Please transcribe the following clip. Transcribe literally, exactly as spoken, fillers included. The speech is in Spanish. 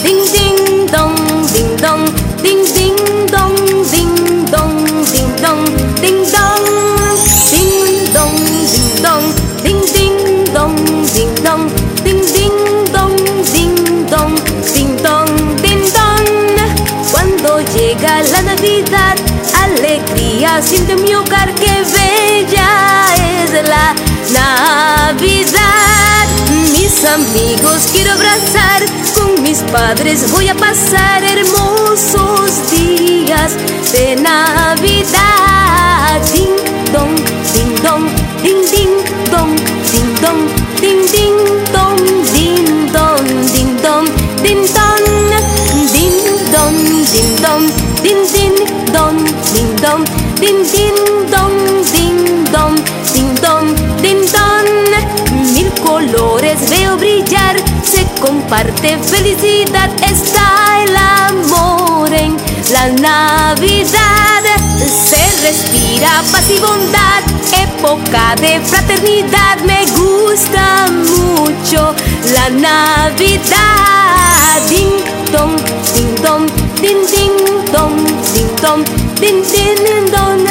ding ding dong, ding dong, ding ding dong, ding dong, ding dong, ding dong, ding dong, ding dong, ding ding dong, ding dong, ding ding dong, ding dong, ding dong, ding dong. Cuando llega la Navidad, alegría siente mi hogar, que bella es la Navidad. Mis amigos quiero abrazar, con mis padres voy a pasar hermosos días de Navidad. Ding dong, ding dong, ding ding dong, ding dong, ding ding dong, ding dong, ding dong, ding dong, ding dong, ding dong, ding ding dong, ding dong, ding ding dong, ding dong, ding dong, ding dong. Mil colores veo brillar, se comparte felicidad, está el amor en la Navidad. Se respira paz y bondad, época de fraternidad, me gusta mucho la Navidad. Ding dong, ding dong, ding ding dong, ding dong, ding ding dong,